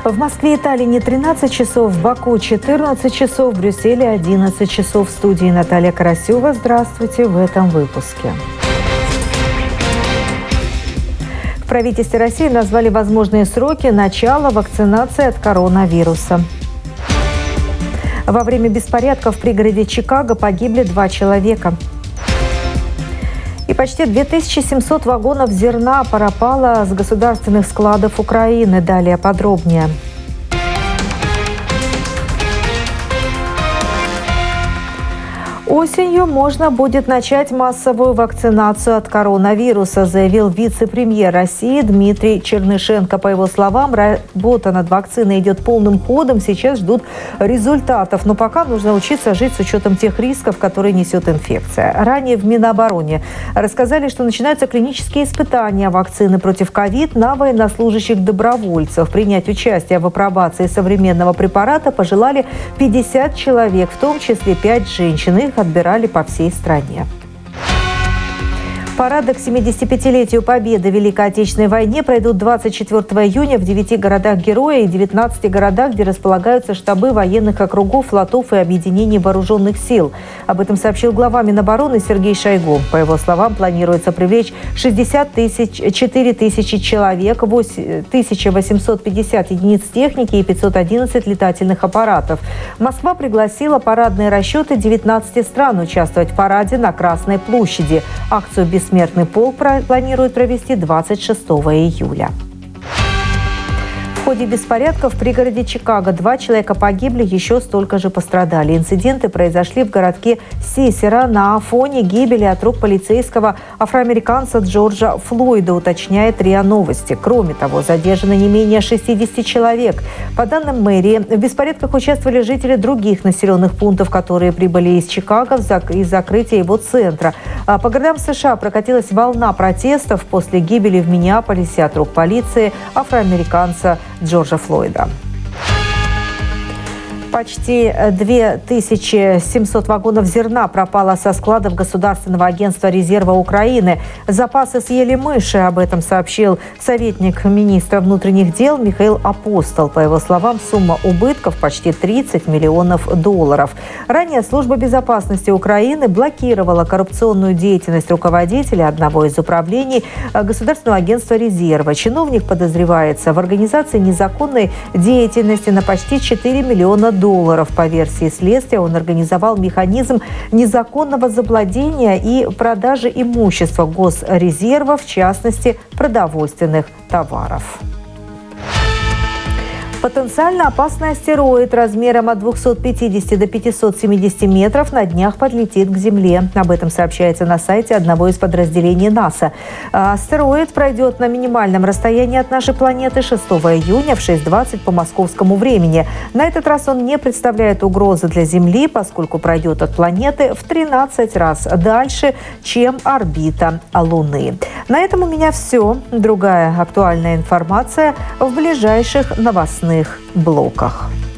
В Москве и Таллине 13 часов, в Баку 14 часов, в Брюсселе 11 часов. В студии Наталья Карасева. Здравствуйте в этом выпуске. В правительстве России назвали возможные сроки начала вакцинации от коронавируса. Во время беспорядков в пригороде Чикаго погибли 2 человека. И почти 2700 вагонов зерна пропало с государственных складов Украины. Далее подробнее. Осенью можно будет начать массовую вакцинацию от коронавируса, заявил вице-премьер России Дмитрий Чернышенко. По его словам, работа над вакциной идет полным ходом, сейчас ждут результатов. Но пока нужно учиться жить с учетом тех рисков, которые несет инфекция. Ранее в Минобороны рассказали, что начинаются клинические испытания вакцины против ковид на военнослужащих-добровольцев. Принять участие в апробации современного препарата пожелали 50 человек, в том числе 5 женщин. Их отбирали по всей стране. Парады к 75-летию Победы в Великой Отечественной войне пройдут 24 июня в 9 городах-героя и 19 городах, где располагаются штабы военных округов, флотов и объединений вооруженных сил. Об этом сообщил глава Минобороны Сергей Шойгу. По его словам, планируется привлечь 4 тысячи человек, 1850 единиц техники и 511 летательных аппаратов. Москва пригласила парадные расчеты 19 стран участвовать в параде на Красной площади. Акцию «Бессмертный полк» планируют провести 26 июля. В ходе беспорядков в пригороде Чикаго 2 человека погибли, еще столько же пострадали. Инциденты произошли в городке Сесера на фоне гибели от рук полицейского афроамериканца Джорджа Флойда, уточняет РИА Новости. Кроме того, задержано не менее 60 человек. По данным мэрии, в беспорядках участвовали жители других населенных пунктов, которые прибыли из Чикаго из закрытия его центра. По городам США прокатилась волна протестов после гибели в Миннеаполисе от рук полиции афроамериканца Джорджа Флойда. Почти 2700 вагонов зерна пропало со складов Государственного агентства резерва Украины. Запасы съели мыши, об этом сообщил советник министра внутренних дел Михаил Апостол. По его словам, сумма убытков почти $30 миллионов. Ранее Служба безопасности Украины блокировала коррупционную деятельность руководителя одного из управлений Государственного агентства резерва. Чиновник подозревается в организации незаконной деятельности на почти $4 миллиона. По версии следствия, он организовал механизм незаконного завладения и продажи имущества госрезерва, в частности, продовольственных товаров. Потенциально опасный астероид размером от 250 до 570 метров на днях подлетит к Земле. Об этом сообщается на сайте одного из подразделений НАСА. Астероид пройдет на минимальном расстоянии от нашей планеты 6 июня в 6:20 по московскому времени. На этот раз он не представляет угрозы для Земли, поскольку пройдет от планеты в 13 раз дальше, чем орбита Луны. На этом у меня все. Другая актуальная информация в ближайших новостных блоках.